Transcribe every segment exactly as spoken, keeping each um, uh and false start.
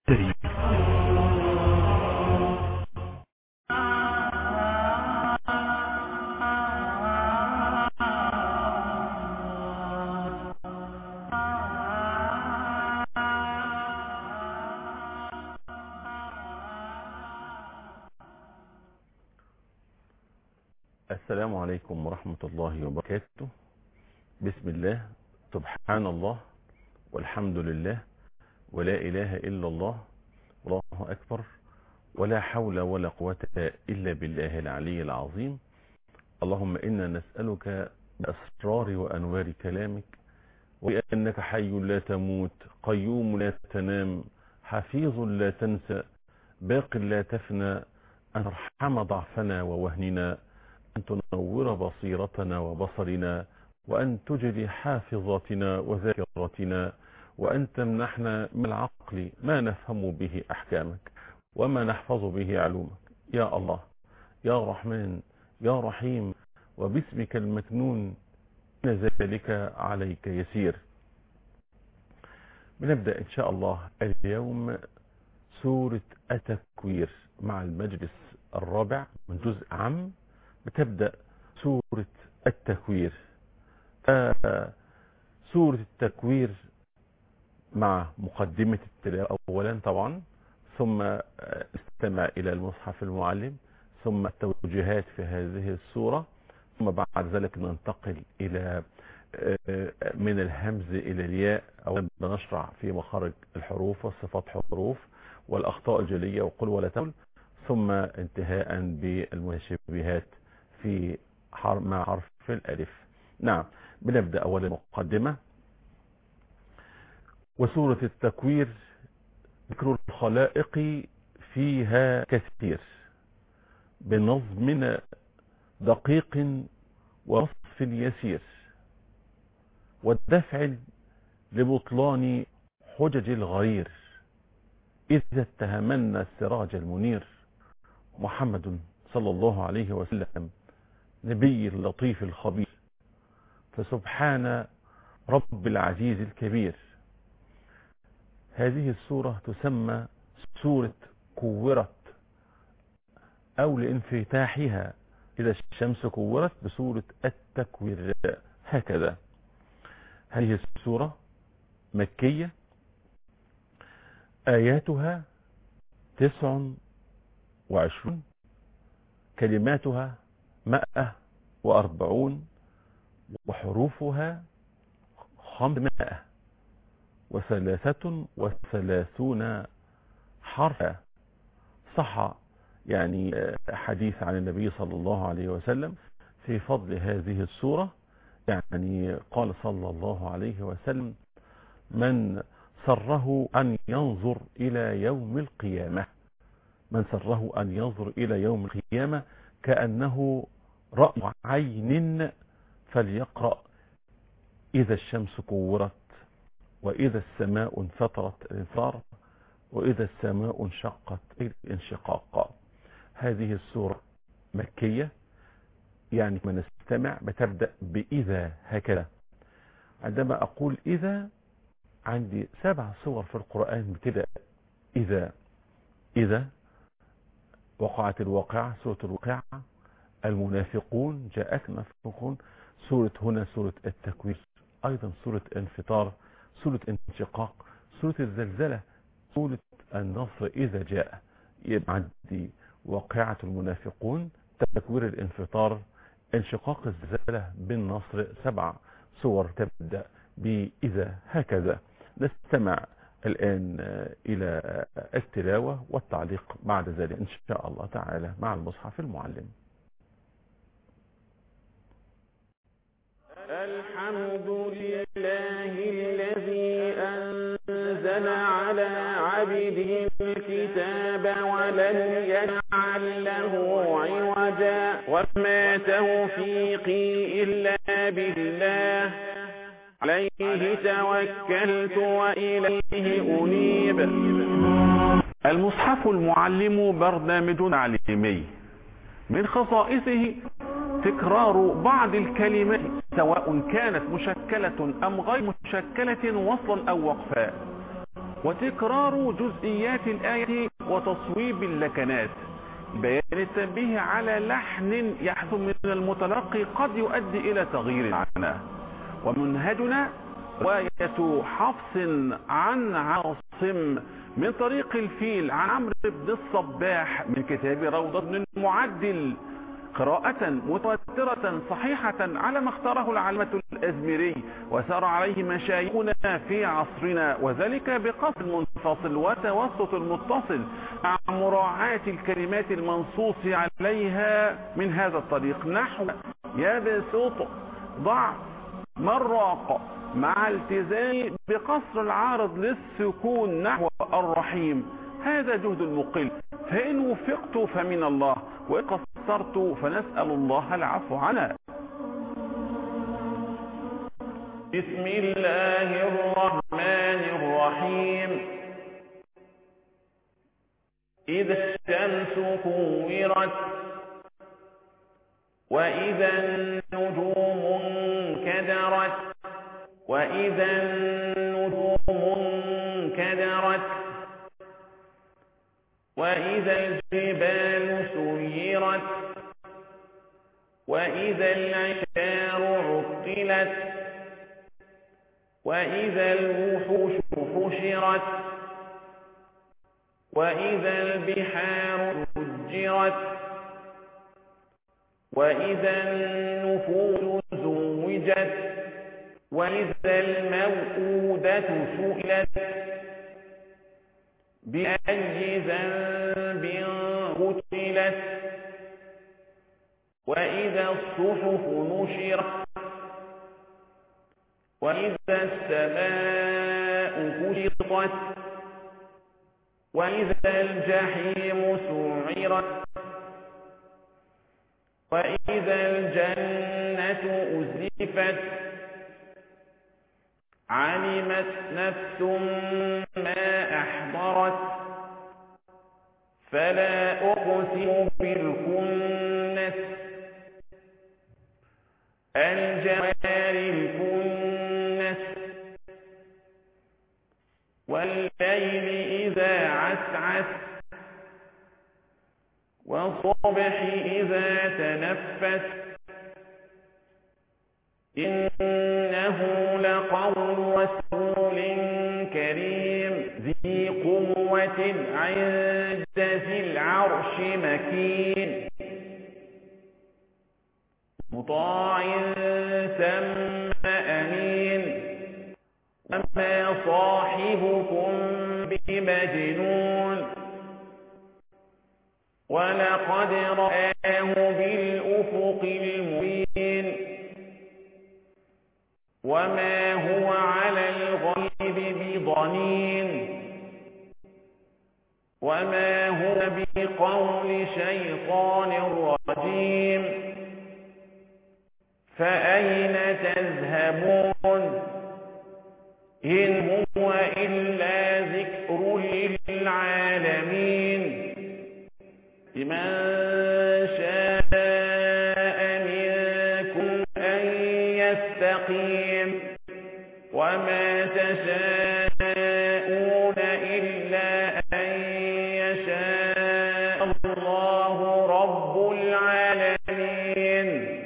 الشريف. السلام عليكم ورحمة الله وبركاته. بسم الله، سبحان الله، والحمد لله، ولا إله إلا الله، والله أكبر، ولا حول ولا قوة إلا بالله العلي العظيم. اللهم إنا نسألك بأسرار وأنوار كلامك، وأنك حي لا تموت، قيوم لا تنام، حفيظ لا تنسى، باق لا تفنى، أن ترحم ضعفنا ووهننا، أن تنور بصيرتنا وبصرنا، وأن تجلي حافظتنا وذاكرتنا، وأن تمنحنا من العقل ما نفهم به أحكامك وما نحفظ به علومك. يا الله، يا رحمن، يا رحيم، وباسمك المكنون إن ذلك عليك يسير. بنبدأ إن شاء الله اليوم سورة التكوير مع المجلس الرابع من جزء عام. بتبدأ سورة التكوير. سورة التكوير مع مقدمة التلاوة أولا طبعا، ثم استمع إلى المصحف المعلم، ثم التوجيهات في هذه السورة، ثم بعد ذلك ننتقل إلى من الهمز إلى الياء. أولا بنشرع في مخارج الحروف والصفات حروف والأخطاء الجلية وقل ولا تقل، ثم انتهاء بالمشابهات في حرف مع حرف الألف. نعم، بنبدأ أولا مقدمة. وسورة التكوير ذكر الخلائق فيها كثير بنظم دقيق ووصف يسير، والدفع لبطلان حجج الغرير، إذا اتهمنا السراج المنير. محمد صلى الله عليه وسلم نبي اللطيف الخبير، فسبحان رب العزيز الكبير. هذه السورة تسمى سورة كورت، أو لانفتاحها إذا الشمس كورت بسورة التكوير، هكذا. هذه السورة مكية، آياتها تسع وعشرون، كلماتها مائة وأربعون، وحروفها خمسمائة وثلاثة وثلاثون حرفا. صح يعني حديث عن النبي صلى الله عليه وسلم في فضل هذه السورة، يعني قال صلى الله عليه وسلم: من سره أن ينظر إلى يوم القيامة، من سره أن ينظر إلى يوم القيامة كأنه رأي عين، فليقرأ إذا الشمس كورت، وإذا السماء انفطرت الانفطار، وإذا السماء انشقت الانشقاق. هذه السورة مكية، يعني ما نستمع بتبدأ بإذا، هكذا. عندما أقول إذا، عندي سبع صور في القرآن بتبدأ إذا. إذا وقعت الواقعة، سورة الواقعة. المنافقون، جاءت منافقون. سورة هنا سورة التكوير، أيضا سورة انفطار، سورة انشقاق، سورة الزلزلة، سورة النصر إذا جاء. يبقى عندي واقعة المنافقون، تكوير الانفطار، انشقاق الزلزلة، بالنصر. سبع صور تبدأ بإذا، هكذا. نستمع الآن إلى التلاوة والتعليق بعد ذلك إن شاء الله تعالى مع المصحف المعلم. الحمد لله الذي أنزل على عبده الكتاب ولم يجعل له عوجا، وما توفيقي إلا بالله، عليه توكلت وإليه أنيب. المصحف المعلم برنامج تعليمي من خصائصه تكرار بعض الكلمات سواء كانت مشكلة أم غير مشكلة، وصلا أو وقفا، وتكرار جزئيات الآية وتصويب اللكنات. بيان التنبيه على لحن يحدث من المتلقي قد يؤدي إلى تغيير المعنى. ومنهجنا رواية حفص عن عاصم من طريق الفيل عن عمرو بن الصباح من كتاب روضة بن المعدل، قراءة متوترة صحيحة على ما اختاره العلامة الأزمري وسار عليه مشايخنا في عصرنا، وذلك بقصد المنفصل وتوسط المتصل مع مراعاة الكلمات المنصوص عليها من هذا الطريق، نحو يبسط ضع مراق، مع التزام بقصر العارض للسكون نحو الرحيم. هذا جهد المقل، فإن وفقت فمن الله، وإن قصرت فنسأل الله العفو عنا. بسم الله الرحمن الرحيم. إذا الشمس كورت وإذا النجوم انكدرت وإذا النجوم انكدرت وإذا الجبال سيرت وإذا العشار عطلت وإذا الوحوش حشرت وإذا البحار سجرت وإذا النفوس زوجت وإذا الموءودة سئلت بأي ذنب قتلت وإذا الصحف نشرت وإذا السماء كشطت وإذا الجحيم سعرت وإذا الجنة أزلفت علمت نفس ما أحضرت فلا أقسم بالكنس الجوار الكنس والليل إذا عسعس والصبح إذا تنفس إنه لقول رسول كريم ذي قوة عند ذي العرش مكين مطاع ثم أمين وما صاحبكم بمجنون ولقد رآه بالأفق المبين وما هو على الغيب بضنين وما هو بقول شيطان رجيم فأين تذهبون إن هو إلا ذكر للعالمين لمن شاء منكم أن يستقيم وما تشاءون إلا أن يشاء الله رب العالمين.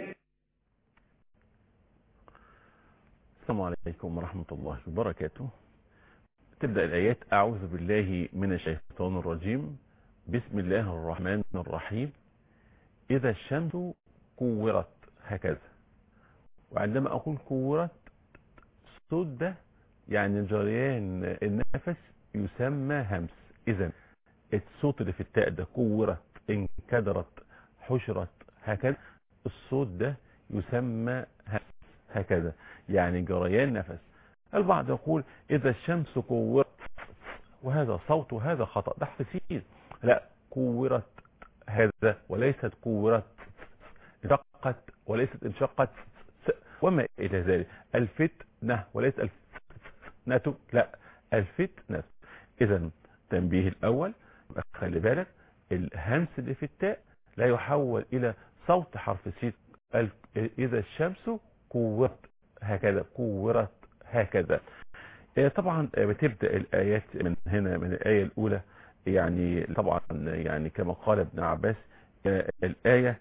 السلام عليكم ورحمة الله وبركاته. تبدأ الآيات: أعوذ بالله من الشيطان الرجيم، بسم الله الرحمن الرحيم، إذا الشمس كورت، هكذا. وعندما أقول كورت، الصوت ده يعني جريان النفس يسمى همس. إذا الصوت اللي في التاء ده كورت، انكدرت، حشرت، هكذا، الصوت ده يسمى همس، هكذا، يعني جريان نفس. البعض يقول إذا الشمس كورت، وهذا صوت وهذا خطأ، ده حفيظ. لا، كورت هذا وليست كورت، انشقت وليست انشقت، وما إلى ذلك. الفتنة وليست الفتنة، لا، الفتنة. إذا تنبيه الأول، خلي بالك الهمس اللي في التاء لا يحول إلى صوت حرف السين. إذا الشمس كورت، هكذا، كورت، هكذا. طبعا بتبدأ الآيات من هنا من الآية الأولى، يعني طبعا يعني كما قال ابن عباس الآية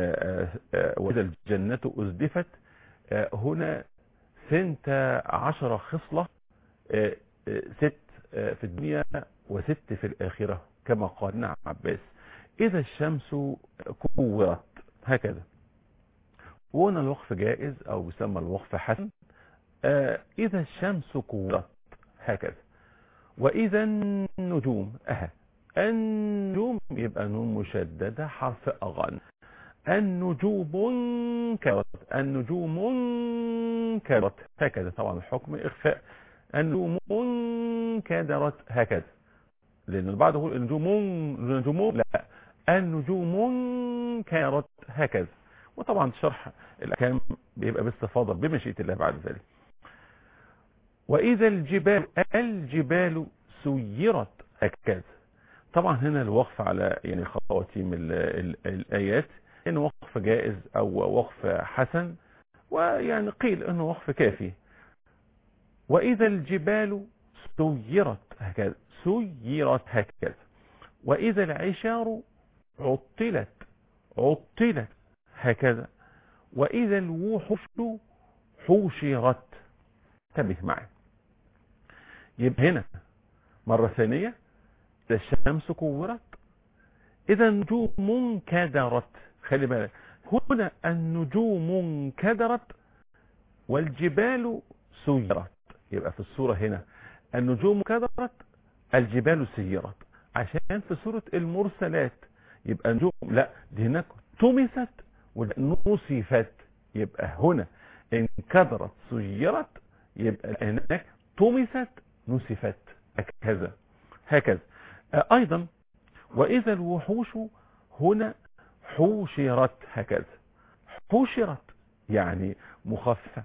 وإذا الجنة أزدفت، هنا ثنت عشر خصلة، ست في الدنيا وست في الآخرة كما قال ابن عباس. إذا الشمس كورت هكذا، وهنا الوقف جائز أو يسمى الوقف حسن. إذا الشمس كورت هكذا. وإذا النجوم أها، النجوم يبقى نون مشددة حرف أغن. النجوم انكدرت، النجوم انكدرت هكذا. طبعا الحكم إخفاء. النجوم انكدرت هكذا، لأن البعض يقول النجوم النجوم لا، النجوم انكدرت هكذا. وطبعا شرح الأحكام بيبقى باستفاضة بمشيئة الله بعد ذلك. وإذا الجبال الجبال سيرت هكذا. طبعا هنا الوقف على يعني خواتيم ال ال الآيات إنه وقف جائز أو وقف حسن، ويعني قيل إنه وقف كافي. وإذا الجبال سيرت هكذا، سيرت هكذا. وإذا العشار عطلت عطلت هكذا. وإذا الوحوش حوشرت. انتبه معي، يبقى هنا مرة ثانية إذا الشمس كورت، إذا النجوم انكدرت. خلي بالك هنا النجوم انكدرت والجبال سيرت. يبقى في الصورة هنا النجوم انكدرت الجبال سيرت، عشان في سورة المرسلات يبقى النجوم لا، دي هناك طمست ونصفت. يبقى هنا انكدرت سيرت، يبقى هناك طمست نصفت هكذا هكذا. ايضا واذا الوحوش هنا حوشرت هكذا. حوشرت يعني مخففة،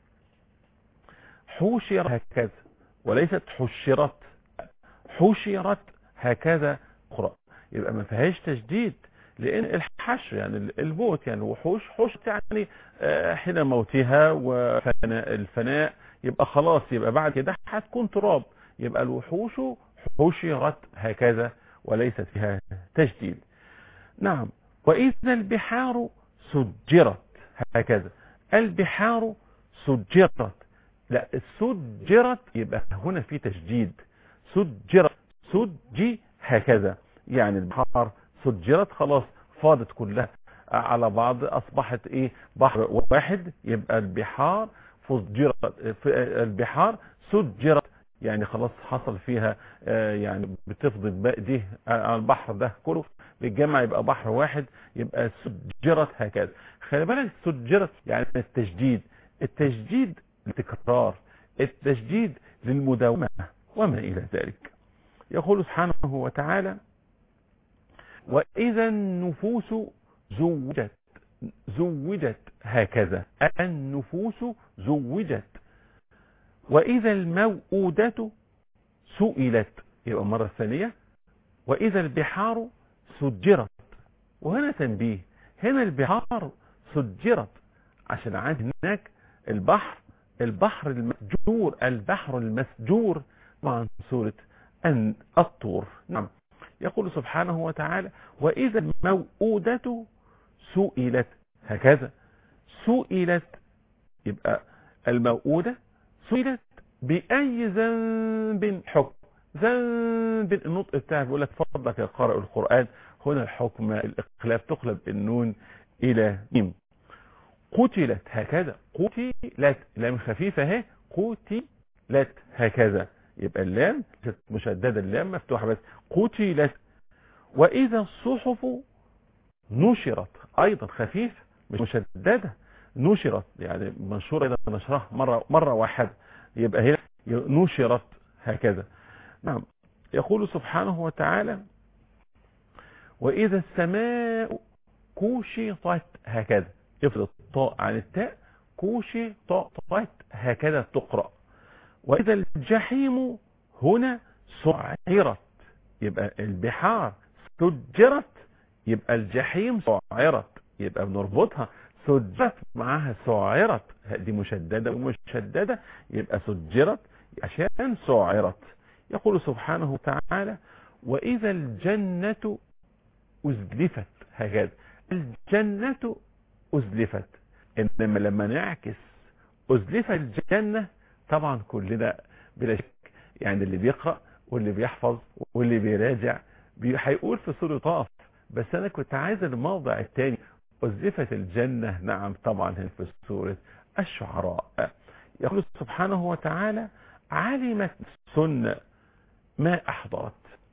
حوشرت هكذا وليست حشرت. حوشرت هكذا اخرى، يبقى ما فيهاش تشديد، لان الحشر يعني الموت، يعني وحوش حشت يعني حين موتها وفناء الفناء، يبقى خلاص يبقى بعد كده هتكون تراب. يبقى الوحوش حشرت هكذا وليست فيها تشديد. نعم. وإذا البحار سجرت هكذا. البحار سجرت، لا سجرت يبقى هنا في تشديد. سجرت سجي هكذا، يعني البحار سجرت خلاص فاضت كلها على بعض، أصبحت إيه بحر واحد. يبقى البحار فجرت، البحار سجرت يعني خلاص حصل فيها يعني بتفضل بقى دي على البحر ده كله بالجمع يبقى بحر واحد. يبقى سجرت هكذا. خلي بالك سجرت يعني التجديد، التجديد للتكرار، التجديد للمداومة وما إلى ذلك. يقول سبحانه وتعالى وإذا النفوس زوجت زوجت هكذا. النفوس زوجت. وإذا الموءودة سئلت، يبقى مرة ثانية وإذا البحار سجرت. وهنا تنبيه، هنا البحار سجرت عشان عاد هناك البحر البحر المسجور البحر المسجور مع سورة أن الطور. نعم. يقول سبحانه وتعالى وإذا الموءودة سئلت هكذا. سئلت يبقى الموءودة سئلت بأي ذنب حكم. ذنب النطق بتاعه بيقول لك فضلك يا قارئ القرآن، هنا الحكم الإقلاب تقلب النون إلى ميم. قتلت هكذا. قتلت لام خفيفة اهي. قتلت هكذا، يبقى اللام مشددة، اللام مفتوحة بس. قتلت. وإذا الصحف نشرت أيضا خفيف مش مشددة. نشرت يعني منشورة إذا نشرها مرة مرة واحدة، يبقى هنا نشرت هكذا. نعم. يقول سبحانه وتعالى وإذا السماء كوشطت هكذا. افرض الطاء عن التاء. كوشطت هكذا تقرأ. وإذا الجحيم هنا سعرت، يبقى البحار سجرت، يبقى الجحيم سعرت، يبقى بنربطها سجرت معها سعرت، دي مشددة ومشددة، يبقى سجرت عشان سعرت. يقول سبحانه وتعالى وإذا الجنة أزلفت، هكذا الجنة أزلفت. إنما لما نعكس أزلفت الجنة، طبعا كلنا بلا شك يعني اللي بيقرأ واللي بيحفظ واللي بيراجع هيقول في سورة طاف، بس أنا كنت عايز الموضع الثاني أزلفت الجنة. نعم طبعا في سورة الشعراء. يقول سبحانه وتعالى علمت نفس ما أحضرت.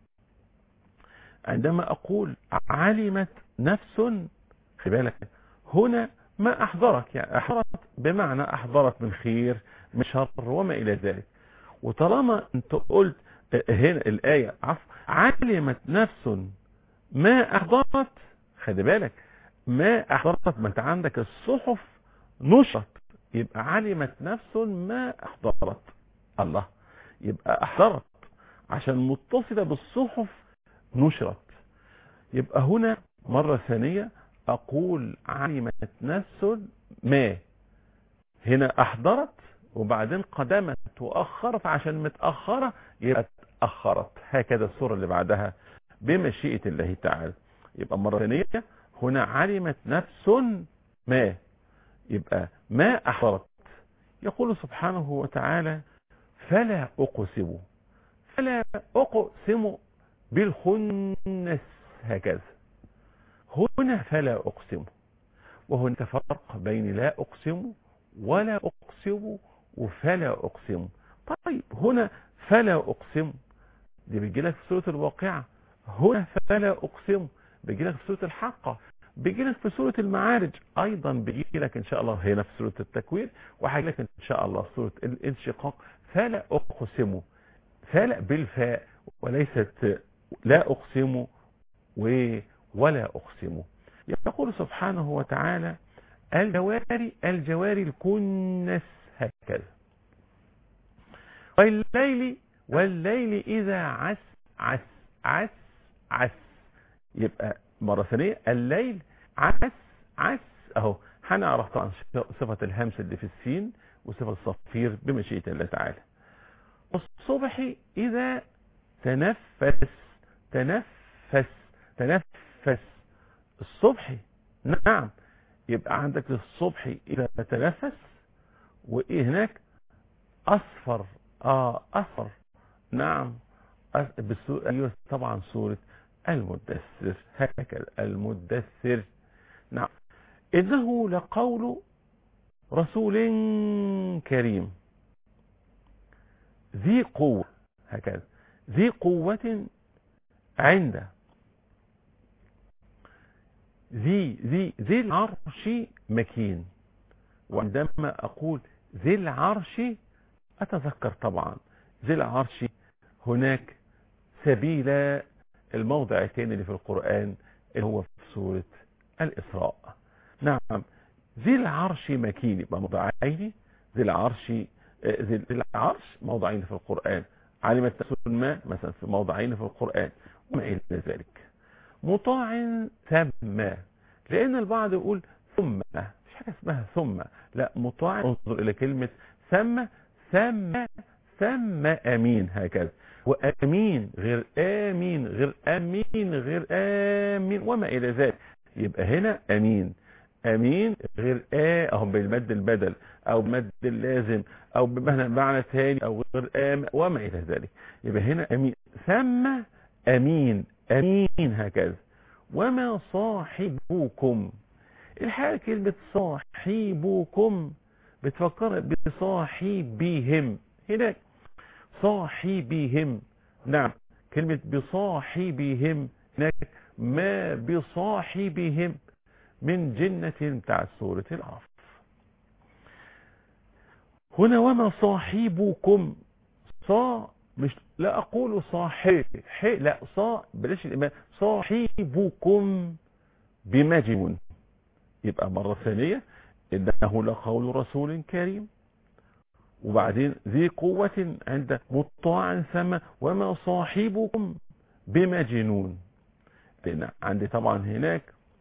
عندما أقول علمت نفس، خلي بالك هنا ما أحضرت، يعني أحضرت بمعنى أحضرت من خير من شر وما إلى ذلك. وطالما أنت قلت هنا الآية عفوا علمت نفس ما أحضرت، خلي بالك ما أحضرت، ما أنت عندك الصحف نشرت، يبقى علمت نفس ما أحضرت. الله، يبقى أحضرت عشان متصلة بالصحف نشرت. يبقى هنا مرة ثانية أقول علمت نفس ما، هنا أحضرت وبعدين قدمت وأخرت عشان متأخرة يبقى تأخرت. هكذا الصورة اللي بعدها بمشيئة الله تعالى. يبقى مرة ثانية هنا علمت نفس ما، يبقى ما أحضرت. يقول سبحانه وتعالى فلا أقسم، فلا أقسم بالخنس، هكذا هنا فلا أقسم. وهناك فرق بين لا أقسم ولا أقسم وفلا أقسم. طيب هنا فلا أقسم دي بيجي لك في سورة الواقعة، هنا فلا أقسم بيجي لك في سورة الحاقة، بيجي لك في سورة المعارج، أيضا بيجي لك إن شاء الله هنا في سورة التكوير، وهيجي لك إن شاء الله في سورة الانشقاق. فلا أقسم، فلا بالفاء وليست لا أقسم ولا أقسم. يقول سبحانه وتعالى الجواري، الجواري الكنس، هكذا والليل، والليل إذا عس عس عس عس. يبقى مرة ثانية الليل عس عس، أهو هنعرف طبعا صفة الهمس اللي في السين وصفة الصفير بمشيئة الله تعالى. والصبح إذا تنفس، تنفس تنفس الصبح، نعم يبقى عندك الصبح إذا تنفس، وإيه هناك أصفر، آه أصفر، نعم بالسورة أيوة طبعا سورة المدثر، هكذا المدثر. نعم إنه لقول رسول كريم ذي قوة، هكذا ذي قوة عند ذي ذي ذي العرش مكين. وعندما أقول ذي العرش أتذكر طبعا ذي العرش هناك سبيل الموضع الثاني اللي في القرآن اللي هو في سورة الإسراء. نعم ذي العرش مكين، يبقى موضعين ذي العرش، ذي العرش موضعين في القرآن، علمت نفس ما مثلا في موضعين في القرآن وما إلى ذلك. مطاع ثم، لأن البعض يقول ثم، مش حاجة اسمها ثم، لا مطاع، انظر إلى كلمة ثم، ثم ثم أمين، هكذا. وأمين غير آمين غير أمين غير آمين وما إلى ذلك. يبقى هنا أمين، أمين غير آ أهم بالمد البدل أو بمد اللازم أو بمعنى معنى ثاني أو غير آم وما إلى ذلك. يبقى هنا أمين ثم أمين، أمين هكذا. وما صاحبكم، الحقيقة كلمة صاحبكم بتفكر بصاحبهم، هناك صاحبهم، نعم كلمة بصاحبهم هناك ما بصاحبهم من جنة بتاع سورة العرف. هنا وما صاحبكم، صا مش لا أقول صاحب حي، لا صا بلاش الإمام، صاحبكم بمجنون. يبقى مرة ثانية إنه لقول رسول كريم، وبعدين ذي قوة عند مطاع ثم وما صاحبكم بمجنون. لأن عندي طبعا هناك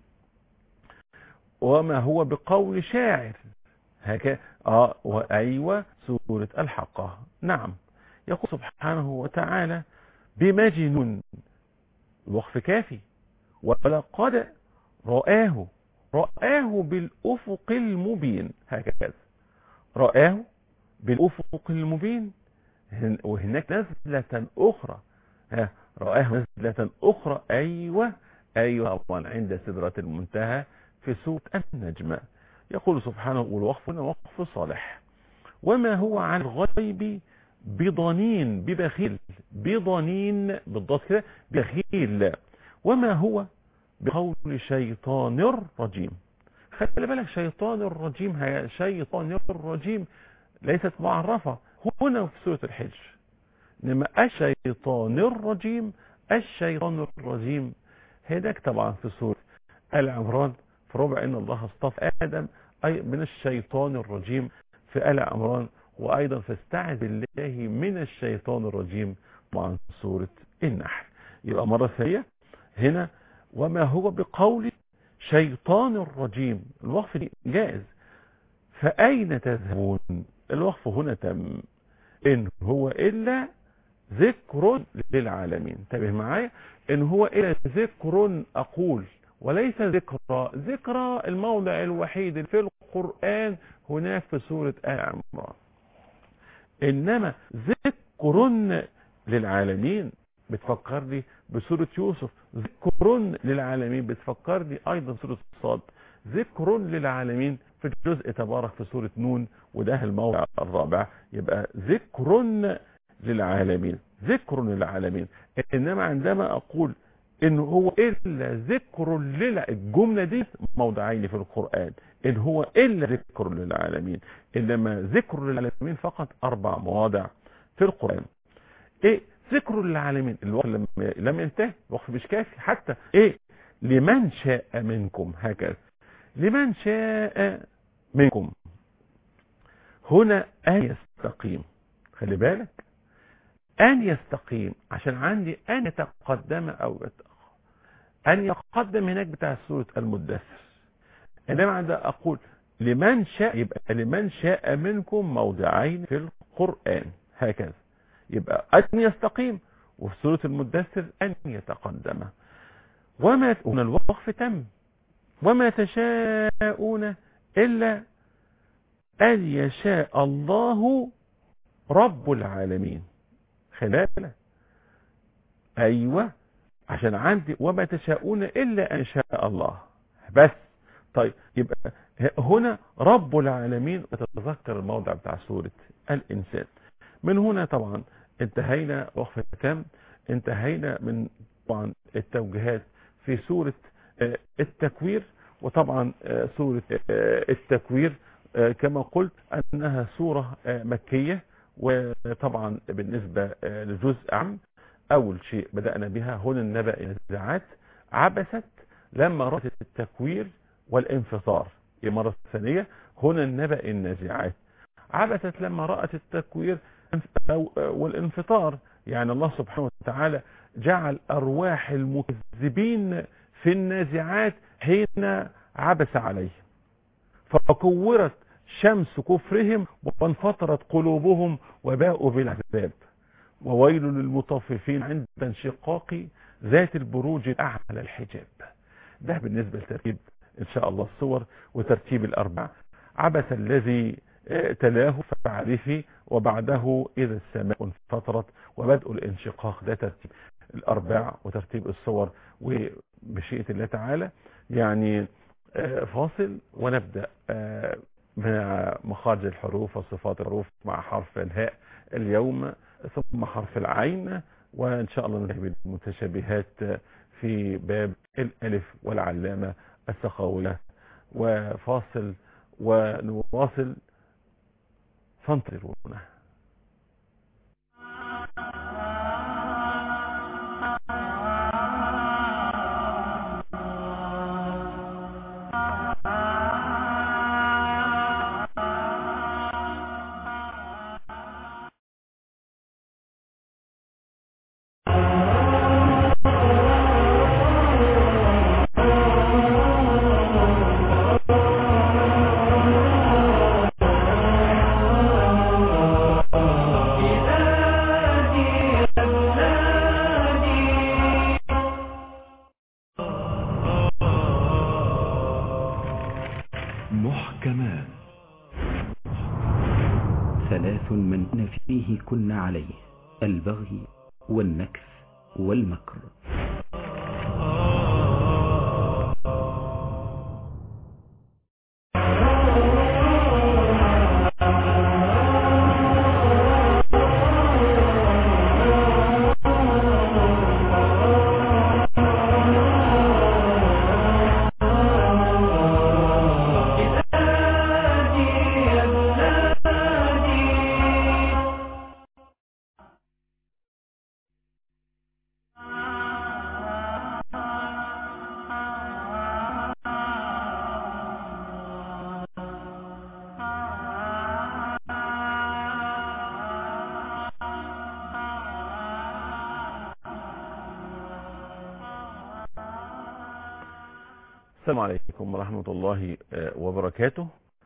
وما هو بقول شاعر، هكذا اه وايوه سورة الحقة. نعم يقول سبحانه وتعالى بمجنون، الوقف كافي، ولقد رآه رآه بالأفق المبين، هكذا رآه بالأفق المبين. وهناك نزلة أخرى، ها رآه نزلة أخرى، أيوة أيوة طبعا عند سدرة المنتهى في سورة النجم. يقول سبحانه، والوقف هنا وقف صالح، وما هو عن الغيب بضنين، ببخيل، بضنين بالضبط كده، بخيل، وما هو بقول شيطان الرجيم. خلي بالك شيطان الرجيم، هي شيطان الرجيم ليست معرفة هنا في سورة الحج، انما الشيطان الرجيم، الشيطان الرجيم هناك طبعا في سورة آل عمران في ربع ان الله اصطفى آدم أي من الشيطان الرجيم في آل عمران، وأيضا فاستعذ بالله من الشيطان الرجيم مع سورة النحل. يبقى مرة ثانية هنا وما هو بقول شيطان الرجيم، الوقف دي جائز. فأين تذهبون؟ الوقف هنا تم، إن هو إلا ذكر للعالمين. انتبه معايا، إن هو إلا ذكر أقول وليس ذكرى. ذكرى الموضع الوحيد في القرآن هناك في سورة آل عمران، إنما ذكر للعالمين بتفكرني بسورة يوسف، ذكر للعالمين بتفكرني أيضا سورة الصاد، ذكر للعالمين في الجزء تبارك في سورة نون، وده الموضع الرابع. يبقى ذكر للعالمين، ذكر للعالمين. إنما عندما أقول إن هو إلا ذكر للع... الجملة دي موضعين في القرآن، إن هو إلا ذكر للعالمين، إنما ذكر للعالمين فقط أربع مواضع في القرآن. إيه ذكر للعالمين؟ الوقت لم, لم ينتهي، الوقت مش كافي حتى. إيه لمن شاء منكم، هكذا لمن شاء منكم. هنا أن يستقيم، خلي بالك أن يستقيم، عشان عندي أن يتقدم أو يتأخر. أن يقدم هناك بتاع سورة المدثر، إنما عندما أقول لمن شاء يبقى لمن شاء منكم موضعين في القرآن، هكذا. يبقى أن يستقيم، وفي سورة المدثر أن يتقدم. وما هنا الوقف تم، وما تشاءون إلا أن يشاء الله رب العالمين. خلالة أيوة، عشان عندي وما تشاءون إلا أن يشاء الله بس. طيب يبقى هنا رب العالمين، وتتذكر الموضع بتاع سورة الإنسان. من هنا طبعا انتهينا وقفة تام، انتهينا من طبعا التوجيهات في سورة التكوير. وطبعا سورة التكوير كما قلت أنها سورة مكية، وطبعا بالنسبة للجزء عام أول شيء بدأنا بها هنا النبأ النزاعات، عبست لما رأت التكوير والانفطار. المرة الثانية هنا النبأ النازعات، عبست لما رأت التكوير والانفطار. يعني الله سبحانه وتعالى جعل أرواح المكذبين في النازعات حين عبس عليهم، فكورت شمس كفرهم وانفطرت قلوبهم وباءوا بالعذاب. وويل للمطففين عند انشقاق ذات البروج الأعلى الحجاب. ده بالنسبة لترتيب إن شاء الله الصور وترتيب الأربع. عبس الذي تلاه فعرفي، وبعده إذا السماء انفطرت، وبدء الانشقاق. ده ترتيب الأربع وترتيب الصور. وبشيئة الله تعالى يعني فاصل ونبدأ مع مخارج الحروف وصفات الحروف مع حرف الهاء اليوم، ثم حرف العين، وإن شاء الله ننتهي بالمتشابهات في باب الألف والعلامة السخاولة. وفاصل ونواصل، فانتظرونا. ثلاث من كن فيه كن عليه: البغي والنكث والمكر. السلام عليكم ورحمة الله وبركاته.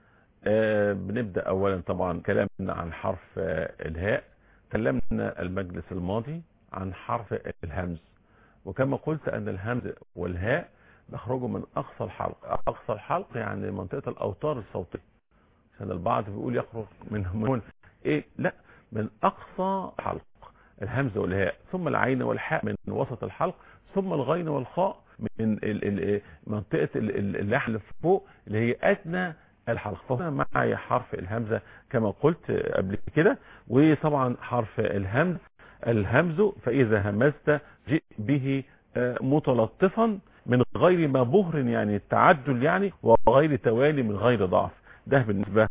بنبدأ أولا طبعا كلامنا عن حرف الهاء. كلمنا المجلس الماضي عن حرف الهمز، وكما قلت أن الهمز والهاء بيخرجوا من أقصى الحلق. أقصى الحلق يعني منطقة الأوتار الصوتية، عشان البعض بيقول يخرج من هون إيه، لا، من أقصى حلق الهمز والهاء، ثم العين والحاء من وسط الحلق، ثم الغين والخاء من منطقة اللحن اللي فوق اللي هي أدنى الحلق. فهنا معي حرف الهمزة كما قلت قبل كده. وطبعا حرف الهمز الهمز فإذا همزت جئ به متلطفا من غير ما بهر، يعني التعدل يعني، وغير توالي من غير ضعف. ده بالنسبة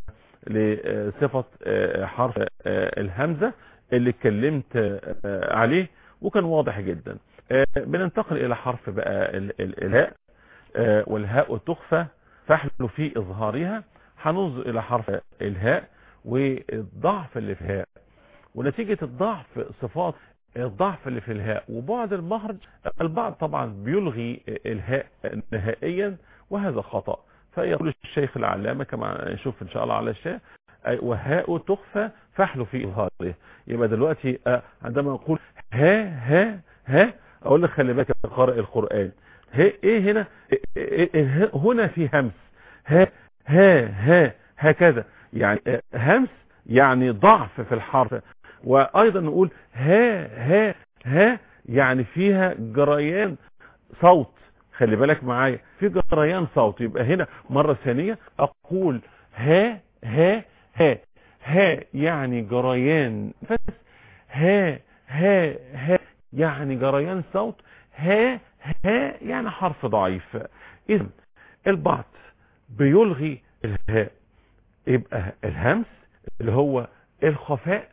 لصفة حرف الهمزة اللي اتكلمت عليه وكان واضح جدا. بننتقل الى حرف بقى الهاء. والهاء تخفى فحل في اظهارها. هننظر الى حرف الهاء والضعف اللي في الهاء، ونتيجة الضعف صفات الضعف اللي في الهاء وبعد المخرج. البعض طبعا بيلغي الهاء نهائيا، وهذا خطأ. فيقول الشيخ العلامة كما نشوف ان شاء الله على الشاشة: وهاء تخفى فحل في اظهارها. يبقى دلوقتي عندما نقول ها ها ها، اقول لك خلي بالك يا قارئ القرآن، ايه هنا؟ إيه هنا في همس، ها ها ها هكذا، يعني همس يعني ضعف في الحرف. وايضا نقول ها ها ها يعني فيها جريان صوت. خلي بالك معايا، في جريان صوت. يبقى هنا مرة ثانية اقول ها ها ها ها يعني جريان نفس، ها ها ها يعني جريان صوت، ها ها يعني حرف ضعيف. اذا البعض بيلغي الهاء، يبقى الهمس اللي هو الخفاء.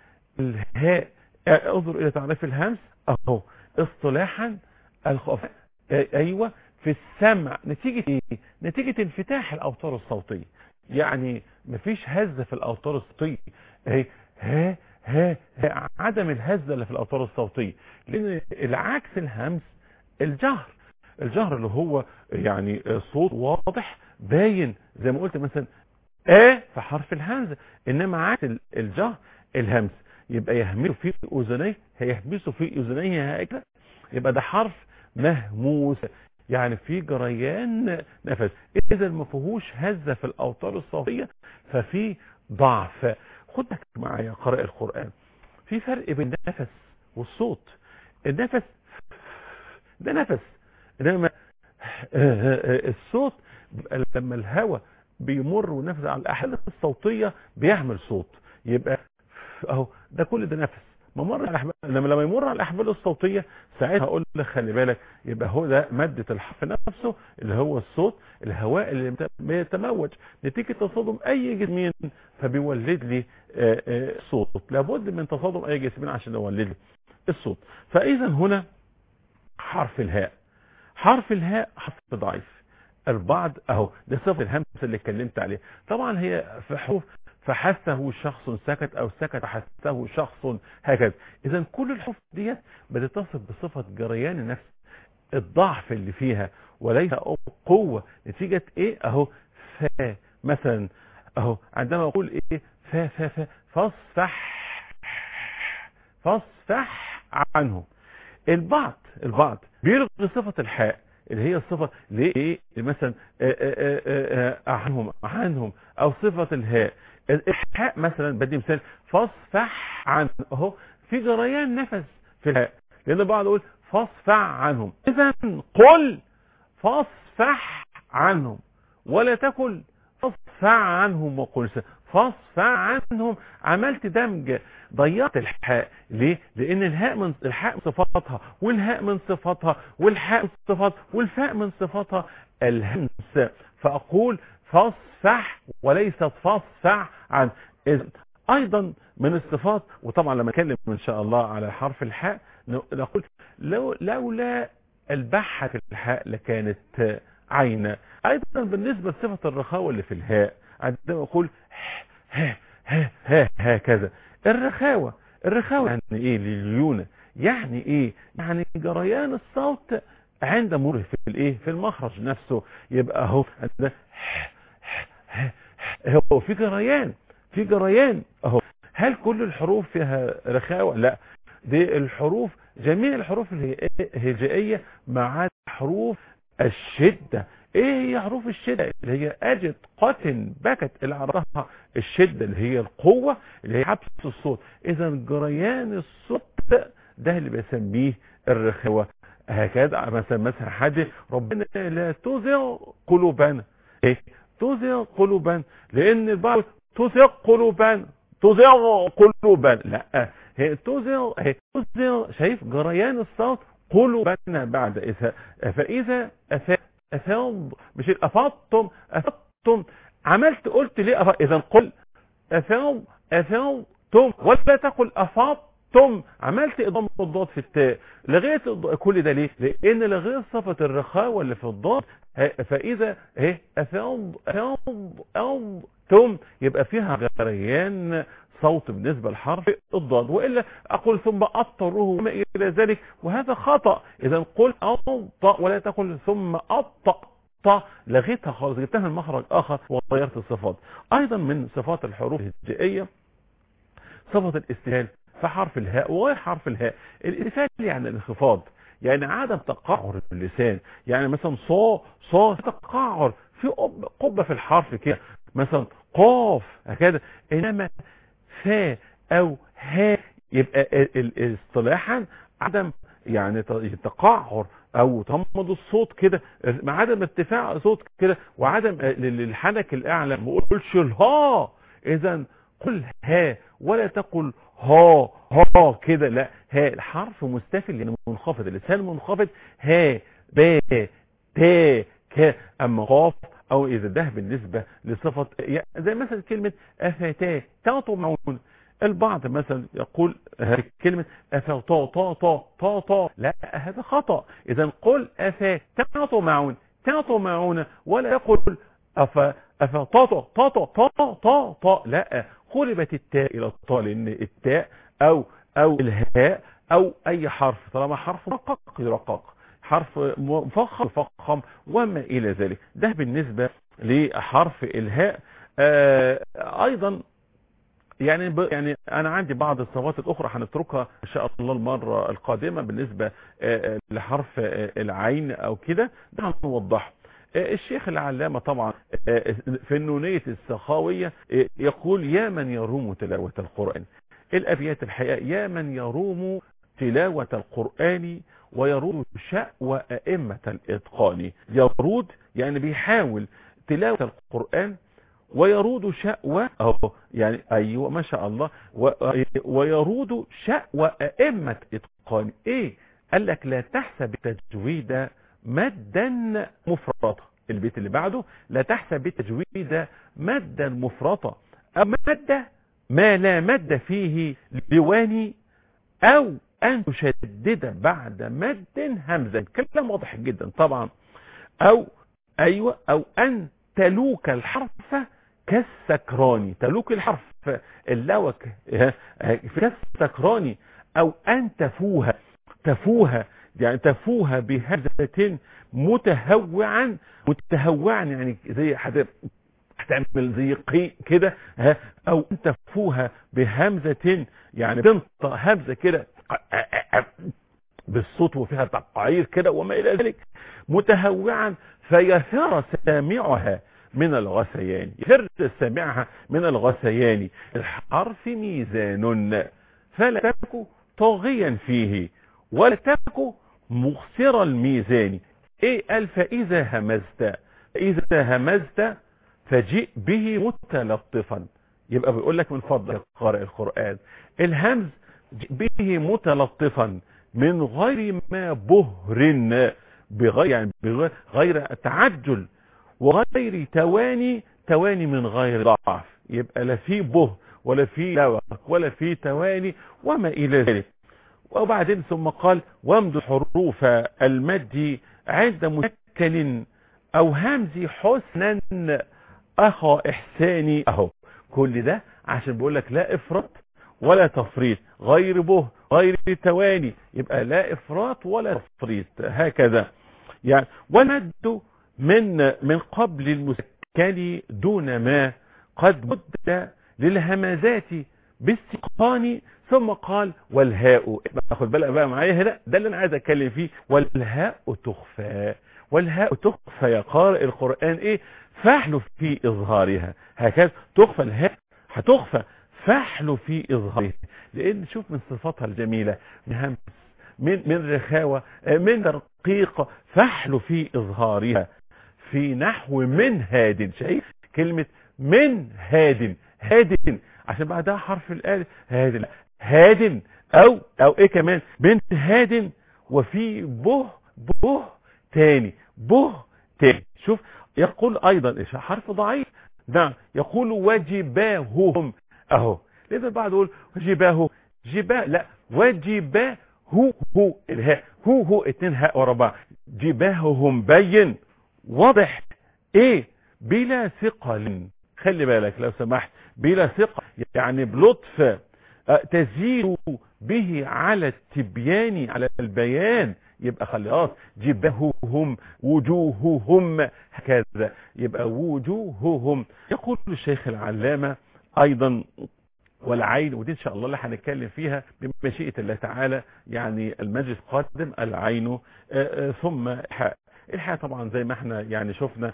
الهاء انظر الى تعريف الهمس اهو اصطلاحا: الخفاء ايوه في السمع نتيجة ايه؟ نتيجة انفتاح الاوتار الصوتية، يعني مفيش هزة في الاوتار الصوتية. اهي ها ها ها عدم الهزة اللي في الاوتار الصوتية. لان العكس الهمس الجهر. الجهر اللي هو يعني صوت واضح باين، زي ما قلت مثلا ا في حرف الهمزة، انما عكس الجهر الهمس. يبقى يهمس في اذنيه، هيهمس في اذنيه هكذا، يبقى ده حرف مهموس، يعني في جريان نفس. اذا ما فيهوش هزة في الاوتار الصوتية، ففي ضعف. خد بالك معايا قارئ القرآن، في فرق بين النفس والصوت. النفس ده نفس، انما الصوت لما الهواء بيمر ونفس على الاحبال الصوتية بيعمل صوت. يبقى اهو ده كل ده نفس. ممر الأحبال، لما لما يمر على الاحبال الصوتيه ساعتها اقول لك خلي بالك، يبقى هو ده ماده الحرف نفسه اللي هو الصوت، الهواء اللي بيتموج نتيجه تصادم اي جسمين فبيولد لي صوت. لابد من تصادم اي جسمين عشان يولد لي الصوت. فاذا هنا حرف الهاء، حرف الهاء حرف ضعيف. البعض اهو ده صفه الهمس اللي اتكلمت عليه. طبعا هي في حروف فحثه شخص سكت او سكت فحثه شخص هكذا. اذا كل الحروف ديت بتتصف بصفة جريان النفس، الضعف اللي فيها وليس قوة. نتيجة ايه؟ اهو فا مثلا، اهو عندما اقول ايه فا فا فا فاصفح فاصفح عنه. البعض البعض بيلغي صفة الحاء اللي هي الصفة ليه مثلا عنهم عنهم او صفة الهاء الحاء مثلا بدي مثال فاصفح عنه، اهو في جريان نفس في الحاء، لان بعض يقول فاصفع عنهم. اذا قل فاصفح عنهم ولا تقل فاصفع عنهم وقل فاصفع عنهم. عملت دمج، ضيعت الحاء. ليه؟ لان الهاء من الحاء من صفاتها، والهاء من صفاتها، والحاء من صفات، والفاء من صفاتها الهمس، فاقول فاصفح وليست فاصفع عنه. إذن ايضا من الصفات، وطبعا لما نتكلم ان شاء الله على حرف الحاء نقول لو لولا البحة في الحاء لكانت عينة. ايضا بالنسبة لصفة الرخاوة اللي في الهاء، عندما اقول ها ها ها هكذا. الرخاوة الرخاوة يعني ايه؟ لليونة. يعني ايه؟ يعني جريان الصوت عند مره في الايه في المخرج نفسه. يبقى اهو هو في جريان في جريان اهو. هل كل الحروف فيها رخاوة؟ لا، دي الحروف جميع الحروف الهجائية مع حروف الشدة. ايه هي حروف الشدة؟ اللي هي اجد قتن بكت اللي عرفها الشدة، اللي هي القوة، اللي هي حبس الصوت. اذا جريان الصوت ده اللي بسميه الرخاوة. هكذا مثلا مثلا حد ربنا لا تزغ قلوبنا. ايه تزغ قلوبنا؟ لان البعض تزغ قلوبنا تزغ قلوبنا، لا، هي تزغ هي تزغ. شايف جريان الصوت قلوبنا بعد اذا. فاذا افاض مش الافاضتم افاضتم، عملت قلت ليه أفاض؟ اذا قل افاض افاضتم ولا تقل افاضتم. عملت اضافه الضاد في التاء، لغيت كل ده ليه؟ لان لغيت صفه الرخاوه اللي في الضاد. فاذا اهي افاض افاضتم يبقى فيها جريان صوت بالنسبة لحرف الضاد، وإلا أقول ثم أطره وما إلى ذلك، وهذا خطأ. إذا قل أطأ ولا تقل ثم أطأ، لغيتها خالص، جبتها المخرج آخر وغيرت الصفات. أيضا من صفات الحروف الهجائية صفة الاستفال في حرف الهاء وغير حرف الهاء. الاستفال يعني الانخفاض، يعني عدم تقعر اللسان. يعني مثلا صا صا تقعر في قبة في الحرف كده، مثلا قاف هكذا. إنما فا او ها يبقى اصطلاحا عدم يعني تقعر او تمض الصوت كده، مع عدم ارتفاع صوت كده، وعدم للحنك الاعلى ما اقولش الها. اذا قل ها ولا تقل ها ها كده، لا، ها الحرف مستفل يعني منخفض، اللسان منخفض. ها با تا ك. اما قاف او اذا ده بالنسبة لصفة زي مثلا كلمة افتاه تطمعون. البعض مثلا يقول كلمة افا طا طا طا طا طا، لا، هذا خطأ. اذا قل افا تطمعون تطمعون ولا يقول افا افا طا طا طا طا طا طا طا، لا، قلبت التاء الى الطاء، لان التاء او او الهاء او اي حرف طالما حرف رقق يرقق، حرف مفخم فخم وما الى ذلك. ده بالنسبة لحرف الهاء. آه ايضا يعني ب... يعني انا عندي بعض الصفات الاخرى هنتركها ان شاء الله المرة القادمة بالنسبة آه لحرف آه العين او كده، ده هنوضحه. آه الشيخ العلامة طبعا آه في النونية السخاوية آه يقول يا من يروم تلاوة القرآن. الابيات الحقيقة يا من يروم تلاوة القرآن ويرود شأوى أئمة الإتقان. يرود يعني بيحاول تلاوة القرآن، ويرود شأوى أهو يعني أيوة ما شاء الله، ويرود شأوى أئمة إتقان. إيه؟ قال لك لا تحسب التجويد مدا مفرطا. البيت اللي بعده لا تحسب التجويد مدا مفرطا، أو مادة ما لا مد فيه لواني، أو أن تشدد بعد مد همزة. كلام واضح جدا طبعا. أو أيوة أو أن تلوك الحرف كالسكراني. تلوك الحرف اللوك كالسكراني، أو أن تفوها تفوها يعني تفوها بهمزة متهوعا. متهوعا يعني زي حد هتعمل زي قي كده، أو أن تفوها بهمزة يعني تنطق همزة كده بالصوت وفيها تقعير كده وما الى ذلك، متهوعا فيثار سامعها من الغثيان، يفر سامعها من الغثيان. الحرف ميزان فلا تك طاغيا فيه ولا تك مخسر الميزان. ايه قال؟ فاذا همزت، اذا همزت فجئ به متلطفا. يبقى بيقول لك من فضلك قارئ القرآن الهمز به متلطفا من غير ما بهر، بغير يعني بغير تعجل وغير تواني، تواني من غير ضعف. يبقى لا في به ولا في لوك ولا في تواني وما الى ذلك. وبعدين ثم قال وامد حروف المد عند مشكل او همز حسنا اخا احساني. اهو كل ده عشان بيقول لك لا افراط ولا تفريط، غير به غير تواني، يبقى لا افراط ولا تفريط هكذا يعني. والمد من من قبل المسكن دون ما قد مد للهمزات باستقان. ثم قال والهاء، خد بالك بقى معايا هنا، ده اللي انا عايز اتكلم فيه. والهاء تخفى، والهاء تخفى يا قارئ القرآن ايه؟ فحل في اظهارها، هكذا تخفى الهاء، هتخفى فحل في اظهارها. لان شوف من صفاتها الجميلة، من همس، من من رخاوة، من رقيقة، فحل في اظهارها في نحو من هاد. شايف كلمة من هاد، هاد عشان بعدها حرف الالف، هاد هاد او او ايه كمان بنت هاد، وفي به به تاني، به تاني. شوف يقول ايضا ايش حرف ضعيف، نعم يقول وجباههم. اهو لذا بعد يقول وجباه جباه، لا وجباه هو هو الهاء هو هو اتنين هاء ورا بعض. جباههم بين واضح ايه بلا ثقل. خلي بالك لو سمحت، بلا ثقل يعني بلطف تزيد به على التبيان، على البيان. يبقى خلاص جباههم وجوههم هكذا، يبقى وجوههم. يقول الشيخ العلامة ايضا والعين، ودي ان شاء الله اللي هنتكلم فيها بمشيئة الله تعالى يعني المجلس القادم، العين ثم الحاء. الحاء طبعا زي ما احنا يعني شفنا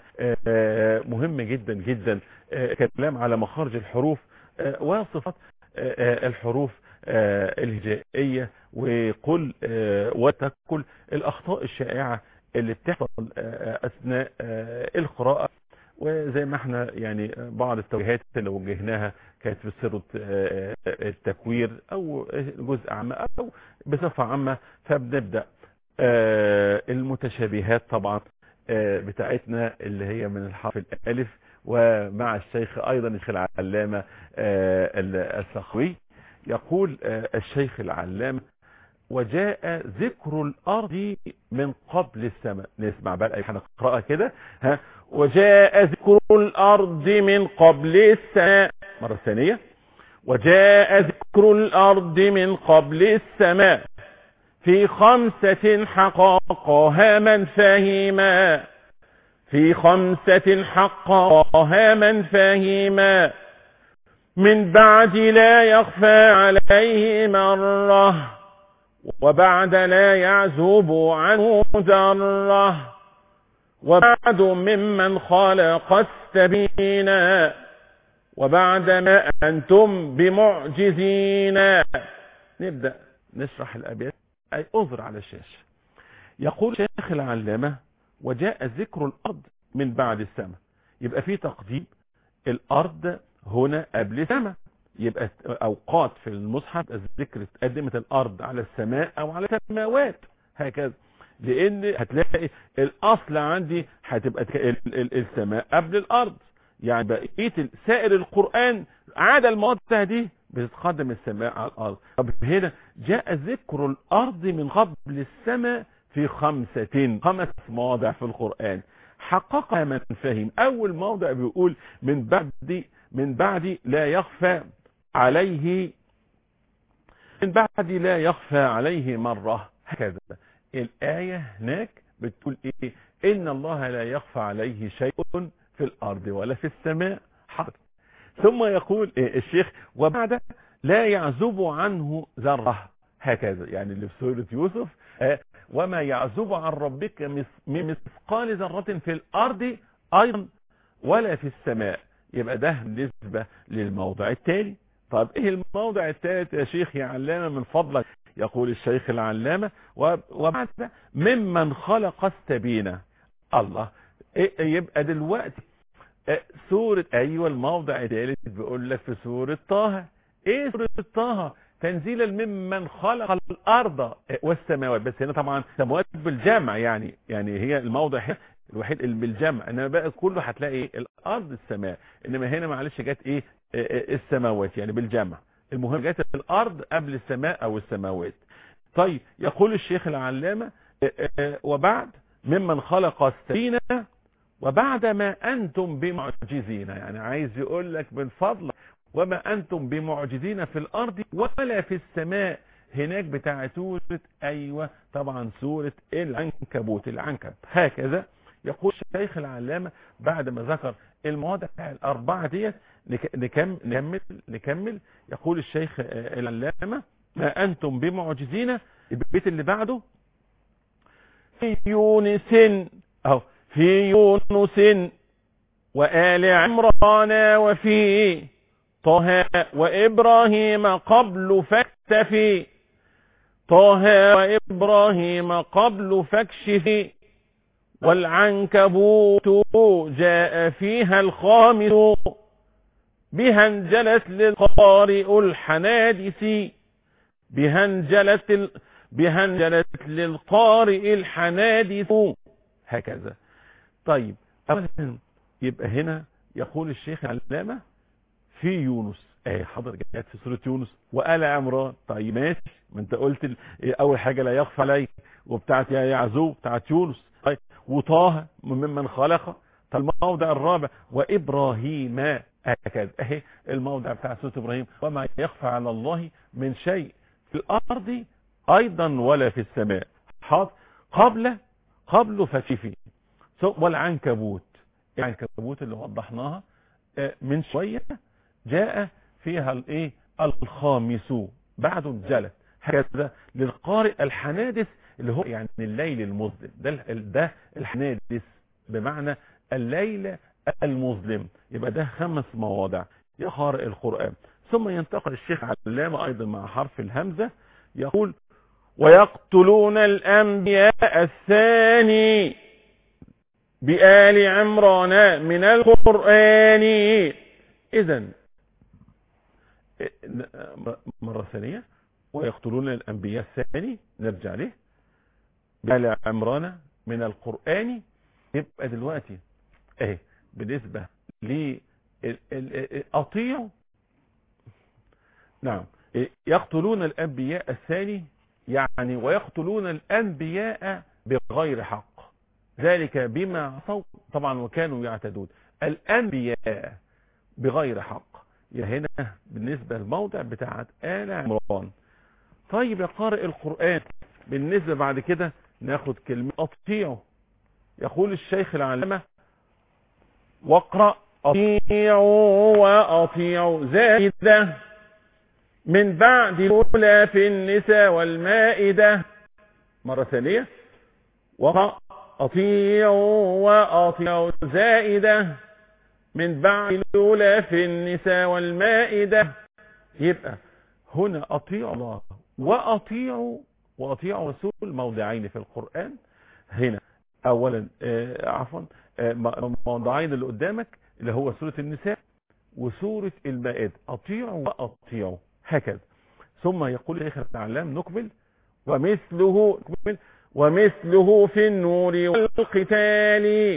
مهم جدا جدا، كلام على مخارج الحروف وصفات الحروف الهجائية، وقل وتكل الأخطاء الشائعة اللي بتحصل أثناء القراءة. وزي ما احنا يعني بعض التوجيهات اللي وجهناها كانت في سورة التكوير أو جزء عام أو بصفة عامة. فبنبدأ المتشابهات طبعا بتاعتنا اللي هي من الحرف الألف، ومع الشيخ أيضا الشيخ العلامة السخوي. يقول الشيخ العلامة وجاء ذكر الأرض من قبل السماء. نسمع بقى احنا نقرأها كده، ها وجاء ذكر الأرض من قبل السماء. مرة ثانية، وجاء ذكر الأرض من قبل السماء في خمسة حققها من فهما، في خمسة حققها من فهما من بعد لا يخفى عليه مرة، وبعد لا يعزب عنه ذرة، وبعد ممن خلق السبينا، وبعد ما أنتم بمعجزين. نبدأ نشرح الأبيات، أي انظر على الشاشة. يقول شيخ العلامة وجاء ذكر الأرض من بعد السماء، يبقى في تقديم الأرض هنا قبل السماء. يبقى أوقات في المصحف الذكر تقدمت الأرض على السماء أو على السماوات هكذا، لأن هتلاقي الأصل عندي هتبقى السماء قبل الأرض. يعني بقية سائر القرآن عادة المواضع دي بتتقدم السماء على الأرض. طب هنا جاء ذكر الأرض من قبل السماء في خمسة، خمس مواضع في القرآن حققها من فهم. أول موضع بيقول من بعد من بعد لا يخفى عليه، من بعد لا يخفى عليه مرة هكذا. الآية هناك بتقول إيه؟ إن الله لا يخفى عليه شيء في الأرض ولا في السماء. حاضر. ثم يقول إيه الشيخ وبعد لا يعزب عنه ذرة هكذا، يعني اللي في سورة يوسف آه وما يعزب عن ربك من مثقال ذرة في الأرض أيضا ولا في السماء. يبقى ده بالنسبة للموضع التالي. طب ايه الموضع الثالث يا شيخ يا علامة من فضلك؟ يقول الشيخ العلامة وبعد ممن خلق السبينة. الله، إيه يبقى دلوقتي سورة، ايوه الموضع الثالث بيقول لك في سورة طه. ايه سورة طه؟ تنزيلا ممن خلق الارض والسماوات. بس هنا طبعا سماوات بالجمع، يعني يعني هي الموضع الوحيد اللي بالجمع، انما بقى كله هتلاقي الارض السماء، انما هنا معلش جت ايه السماوات يعني بالجمع. المهم جت الارض قبل السماء او السماوات. طيب يقول الشيخ العلامة وبعد ممن خلق السفينة وبعد ما انتم بمعجزين، يعني عايز يقول لك من فضلك وما انتم بمعجزين في الارض ولا في السماء. هناك بتاع سورة، ايوه طبعا سورة العنكبوت، العنكب. هكذا يقول الشيخ العلامة بعد ما ذكر المواضع الاربعة ديت نكمل نكمل نكمل يقول الشيخ العلامة ما انتم بمعجزين. البيت اللي بعده في يونس اهو، في يونس وآل عمران وفي طه وإبراهيم قبل فاكتفي، طه وإبراهيم قبل فاكشفي، والعنكبوت جاء فيها الخامس، بها انجلت للقارئ الحنادس، بها انجلت ال... بها انجلت للقارئ الحنادس. هكذا. طيب أولا يبقى هنا يقول الشيخ العلامة في يونس، ايه حضر جاءت في سورة يونس وآل عمران. طيب ماشي، ما انت قلت ال... اول حاجة لا يخفى عليك وبتاعت يا يعزوب بتاعت يونس. طيب وطه ممن خلق. طيب الموضع الرابع وإبراهيم، هكذا اهي الموضع بتاع سورة إبراهيم وما يخفى على الله من شيء في الأرض أيضا ولا في السماء. حاضر قبل قبل فشفي. والعنكبوت، العنكبوت اللي وضحناها من شوية جاء فيها الايه الخامس بعد انجلت. هكذا للقارئ الحنادس اللي هو يعني الليل المظلم. ده ده الحنادس بمعنى الليل المظلم. يبقى ده خمس مواضع يقرأ القرآن. ثم ينتقل الشيخ علامة ايضا مع حرف الهمزة يقول ويقتلون الانبياء الثاني بآل عمران من القرآن. اذا مرة ثانية ويقتلون الانبياء الثاني، نرجع له بآل عمران من القرآن. يبقى دلوقتي اهي بالنسبة ل اطيعوا، نعم يقتلون الانبياء الثاني يعني ويقتلون الانبياء بغير حق، ذلك بما عصوا طبعا وكانوا يعتدون. الانبياء بغير حق، هنا بالنسبة للموضع بتاعت آل عمران. طيب يا قارئ القرآن بالنسبة بعد كده ناخد كلمة اطيعوا. يقول الشيخ العلامة واقرأ اطيعوا واطيعوا زائدة من بعد الأولى في النساء والمائدة. مرة ثانية واقرأ اطيعوا واطيعوا زائدة من بعد الأولى في النساء والمائدة. يبقى هنا اطيعوا الله واطيعوا واطيعوا رسول موضعين في القرآن. هنا اولا آه عفوا آه موضعين اللي قدامك اللي هو سورة النساء وسورة المائدة، اطيعوا واطيعوا هكذا. ثم يقول الشيخ العلام نكمل ومثله نكمل ومثله في النور والقتال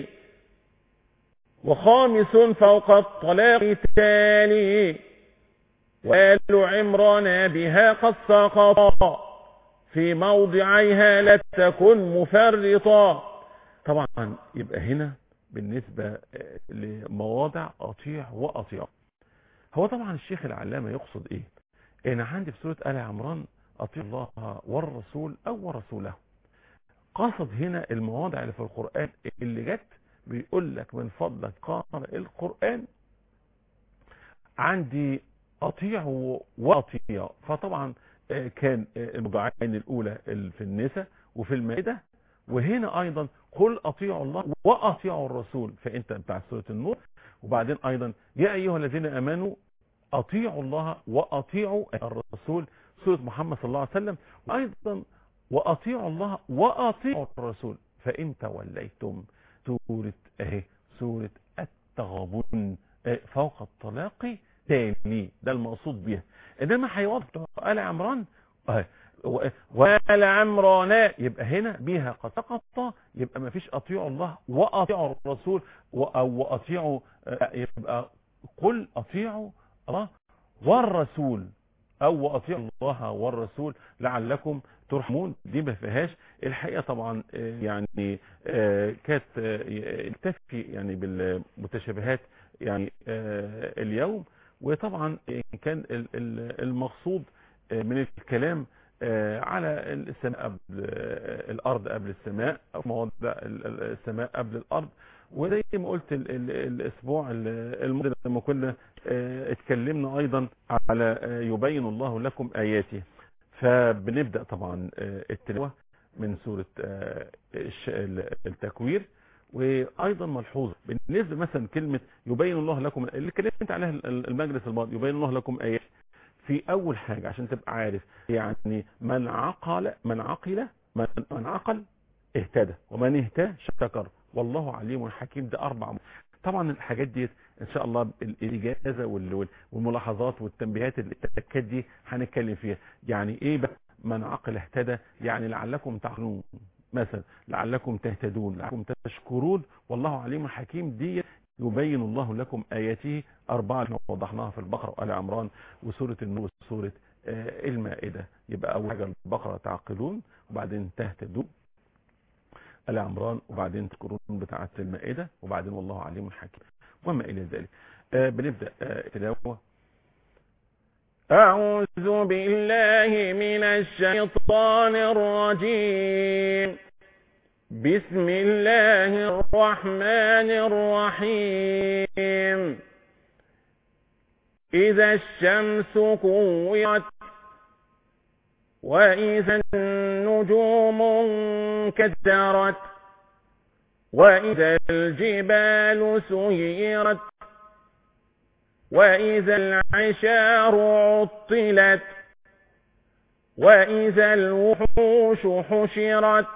وخامس فوق الطلاق تالي وآل عمران بها قد سقطا في موضعيها لا تكن مفرطا. طبعا يبقى هنا بالنسبة لمواضع أطيع وأطيع، هو طبعا الشيخ العلامة يقصد ايه؟ انا عندي في سورة آل عمران اطيع الله والرسول او رسوله. قصد هنا المواضع اللي في القرآن اللي جت بيقول لك من فضلك قارئ القرآن عندي اطيع واطيع. فطبعا كان الموضعين الاولى في النساء وفي المائدة، وهنا ايضا قل اطيعوا الله واطيعوا الرسول. فانت بتاع سورة النور وبعدين ايضا يا ايها الذين امنوا اطيعوا الله واطيعوا الرسول، سورة محمد صلى الله عليه وسلم. وايضا واطيعوا الله واطيعوا الرسول فان توليتم، سورة اهي سورة التغابن فوق الطلاق تاني، ده المقصود بيها. انما هيوضح آل عمران وآل عمران، يبقى هنا بيها قد سقط، يبقى ما فيش اطيعوا الله واطيعوا الرسول او واطيعوا، يبقى قل اطيعوا الله والرسول او واطيعوا الله والرسول لعلكم ترحمون. دي ما فيهاش الحقيقه طبعا يعني كانت التفي يعني بالمتشابهات يعني اليوم. وطبعا كان المقصود من الكلام على السماء قبل الارض قبل السماء، او مواضع السماء قبل الارض. وزي ما قلت الاسبوع الماضي لما كنا اتكلمنا ايضا على يبين الله لكم اياته، فبنبدأ طبعا التلاوة من سورة التكوير. وايضا ملحوظة بالنسبة مثلا كلمة يبين الله لكم اللي اتكلمت عليها المجلس الماضي، يبين الله لكم اياته، في اول حاجة عشان تبقى عارف يعني من عقل من عقل من, من عقل اهتدى، ومن اهتدى شكر، والله عليم حكيم. ده اربع. طبعا الحاجات دي ان شاء الله الاجازه والملاحظات والتنبيهات التكات دي هنتكلم فيها. يعني ايه بقى من عقل اهتدى؟ يعني لعلكم تعقلون مثلا، لعلكم تهتدون، لعلكم تشكرون، والله عليم حكيم. دي يبين الله لكم اياته اربعه وضحناها في البقره وآل عمران وسوره النور وسوره المائده. يبقى اول حاجه البقره تعقلون، وبعدين تهتدون آل عمران، وبعدين تذكرون بتاعه المائده، وبعدين والله عليم حكيم وما الى ذلك. آه بنبدا آه تلاوه. أعوذ بالله من الشيطان الرجيم. بسم الله الرحمن الرحيم. إذا الشمس كورت، وإذا النجوم انكدرت، وإذا الجبال سيرت، وإذا العشار عطلت، وإذا الوحوش حشرت،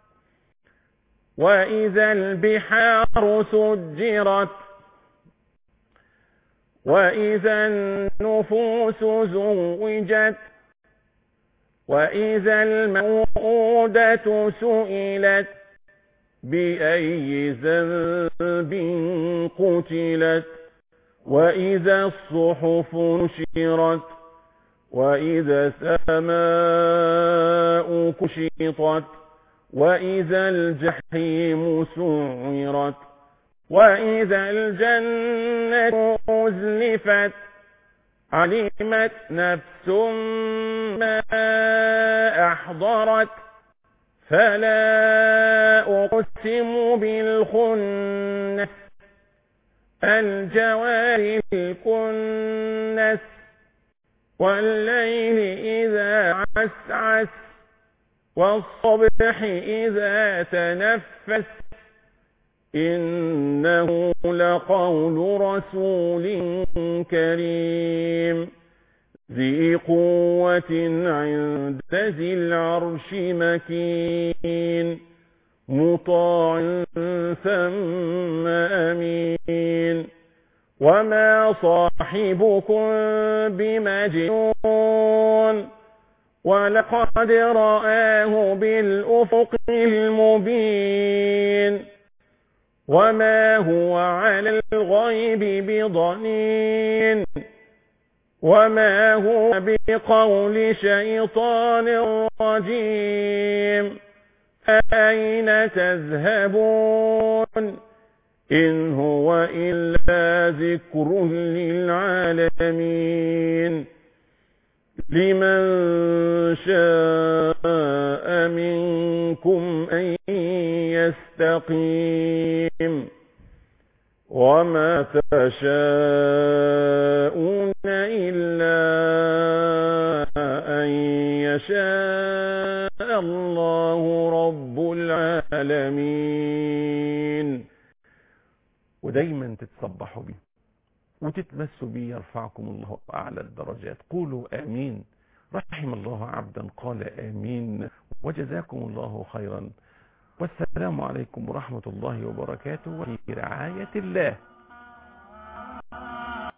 وإذا البحار سجرت، وإذا النفوس زوجت، وإذا الموءودة سئلت بأي ذنب قتلت، وإذا الصحف نشرت، وإذا السماء كشطت، وإذا الجحيم سعرت، وإذا الجنة أزلفت، علمت نفس ما أحضرت، فلا أقسم بالخنس، الجوار الكنس، والليل إذا عسعس، والصبح إذا تنفس، إنه لقول رسول كريم ذي قوة عند ذي العرش مكين، مطاع ثم أمين، وما صاحبكم بمجنون، ولقد رآه بالأفق المبين، وما هو على الغيب بضنين، وما هو بقول شيطان رجيم، أين تذهبون إن هو إلا ذكر للعالمين، لمن شاء منكم أن يستقيم، وما تشاءون إلا أن يشاء الله رب العالمين. ودايما تتصبحوا بيه وتتمسوا بيه يرفعكم الله أعلى الدرجات. قولوا آمين. رحم الله عبدا قال آمين، وجزاكم الله خيرا. والسلام عليكم ورحمة الله وبركاته، وفي رعاية الله.